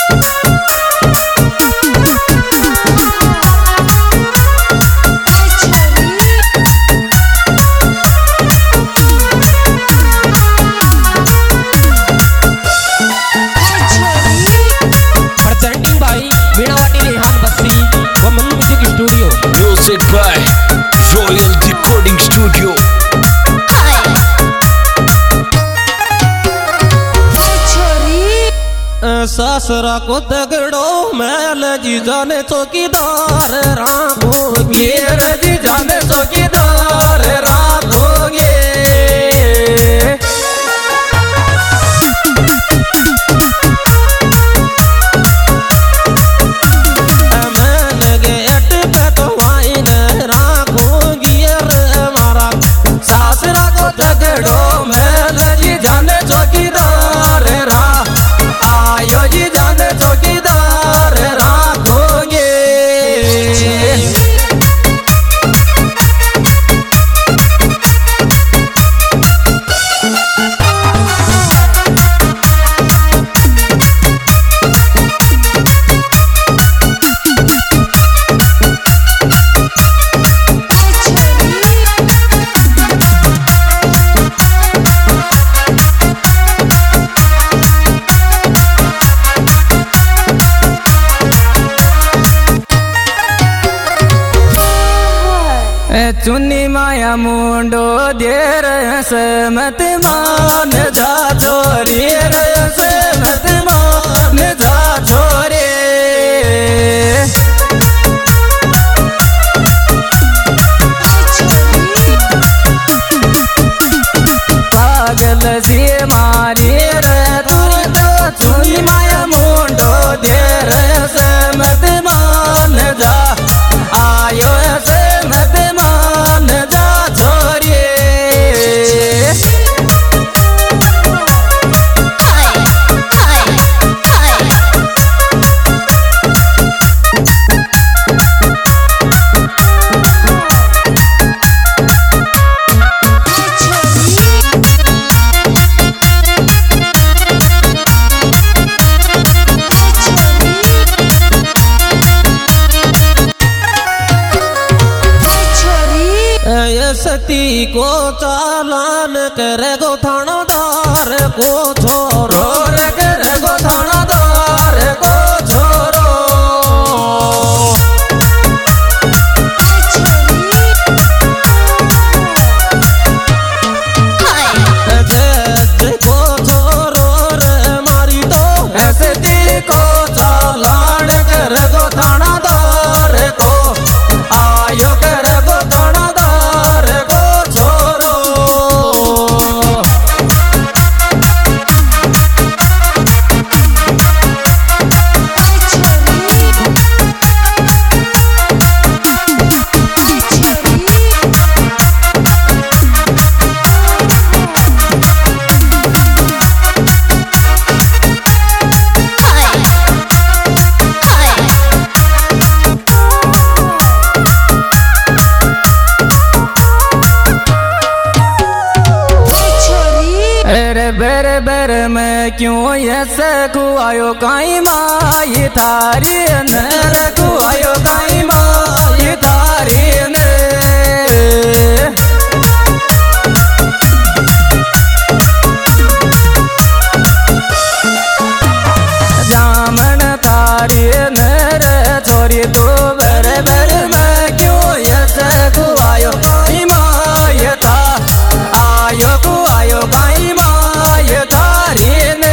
Music by Royal Recording Studio. ससुरा को तगड़ो मैल जी जाने चौकीदार राखोगे, जी जाने चौकीदार राखोगे। चुन्नी माया मुंडो देर से मत मान जा छोरी, से मत मान जा छोरे। पागल सी मारी रे तू तो चुन्नी माया मुंडो देर से मत मान जा, आयो से मत जा छोरी। सती को चालान करे गो थानादार को छोरो, करे गो थानादार को छोरो। जज को छोरो रे मारी तो ऐसे ती को चालान करे गो थानादार को, आयो करे गो थानादार बेरे बेरे में क्यों ऐसे कुआयो काई माई थारी नर कुआयो काई माई थारी ने। जामन थारी नर छोरी तू बेरे बेरे में क्यों ऐसे कुआयो काई माई था, आयो कुआयो काई माई थारी ने।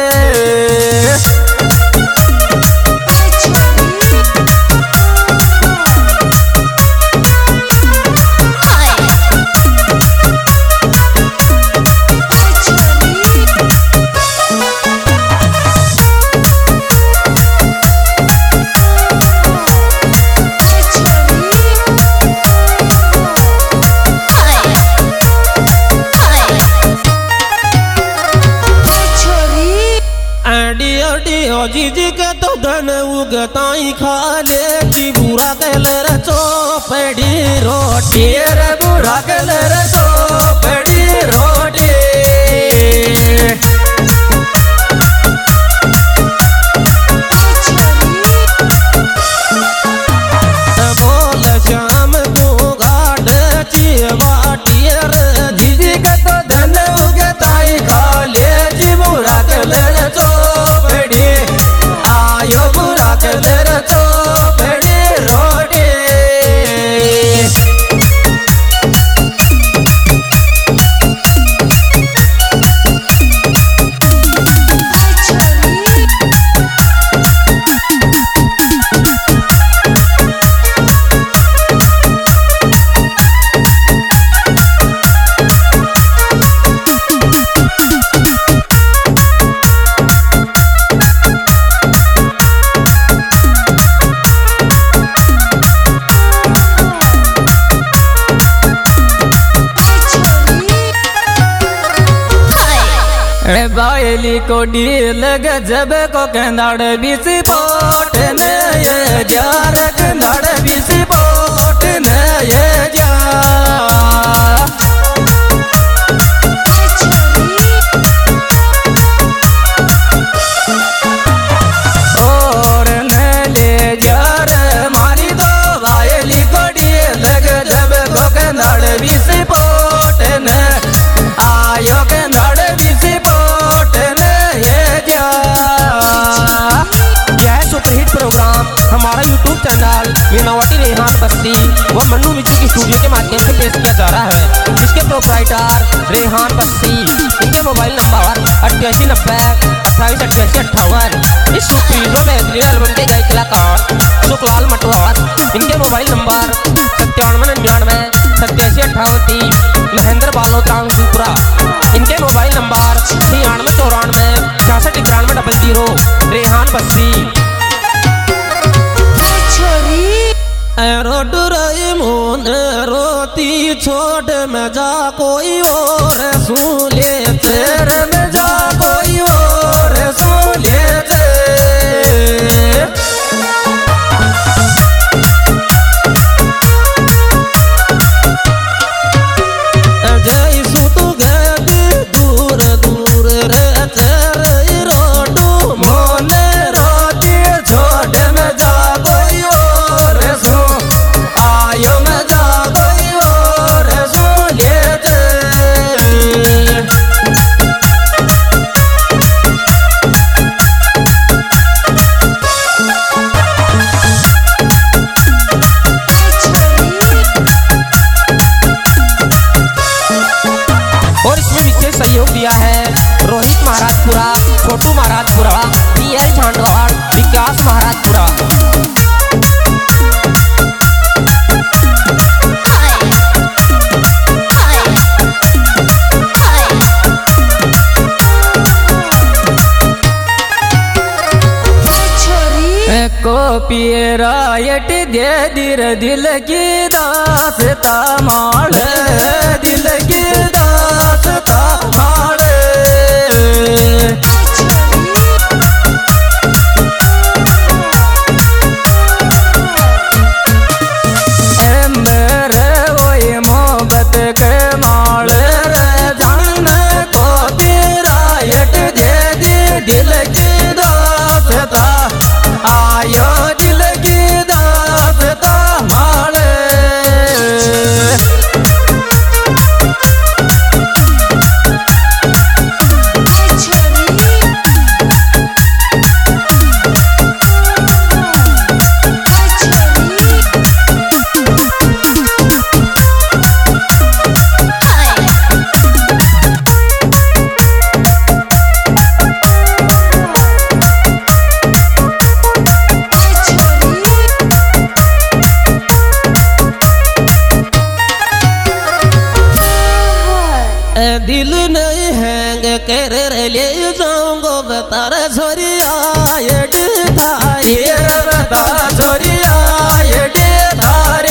जीजी के तो धन उगताई खा ले जी, बुरा कहले रे चौपड़ी रोटी रे, बुरा कहले रे चौपड़ी रोटी। बायली को डील गजब को कंधाड़ बीसी पोट ने ये जार कंधाड़ बीसी पोट ने ये जा और ने ले जार मारी दो बायली को डील गजब को कंधाड़ बीसी पोट ने आयो कंधाड़ बीसी प्रोग्राम हमारा YouTube चैनल मीनावटी रेहान बस्ती व मन्नू म्यूजिक स्टूडियो के माध्यम से पेश किया जा रहा है। इसके प्रोप्राइटर रेहान बस्ती, इनके मोबाइल नंबर 8890288858। इस सुप्रीजो बेहतरीन एल्बम के गायक कलाकार सुखलाल मटवार, इनके मोबाइल नंबर 9799878853। महेंद्र बालोत्रांग सुपुरा, इनके मोबाइल नंबर 9694669100। रेहान बस्ती रोडुरई मोन रोती छोड़ में जा कोई और सूले तेरे में जा कोई और सूले जय सुत गए दूर दूर रे तेरे रोडू मोन रोती छोड़ में जा कोई और सू आयो में जा कोई और सूले और इसमें विशेष सहयोग दिया है रोहित महाराजपुरा, छोटू महाराजपुरा, DL झांडवाड़, विकास महाराजपुरा। पियरायट दे दिर दिल की दासता माड़, दिल की दासता माड़। मेरे वही मोहब्बत के माड़ जान को पियरायट दे दिल की दासता आयो दिल की दासता माड़। दिल नहीं हैंग कर ले जाऊंगो बता छोरिया ये धारे बता छोरिया ये धारे।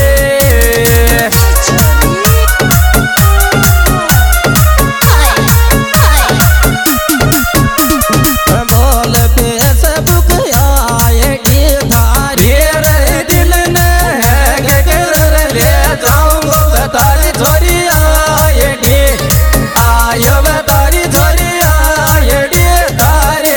बोल फेसबुक ये धारे रे दिल नहीं हैंग कर ले जाऊंगो बता छोरिया आयो बतारी छोरिया ये धारे।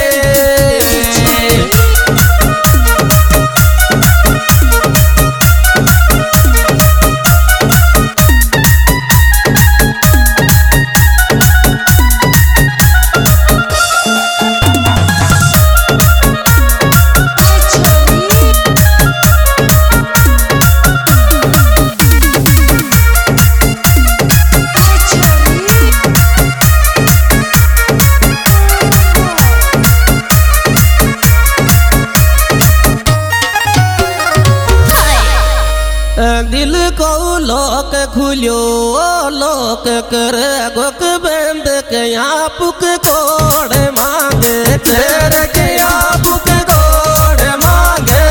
दिल को लोक खुलियो लोक कर गोक बंद के पुक कोड़ मांगे तेरे के पुक कोड़ मांगे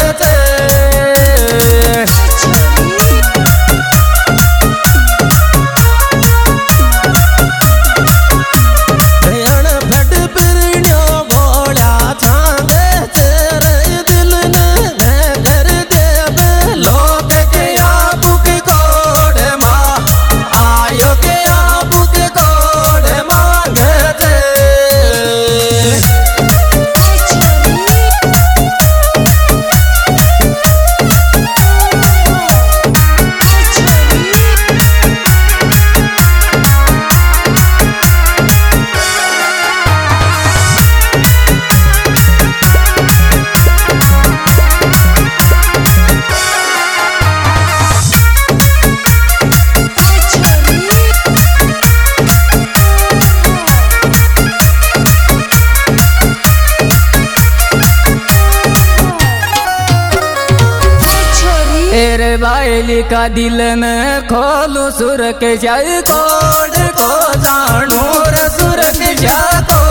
भयण फट वायली का दिल में खोलू सुर के जा कोड को जानू रे सुर के जा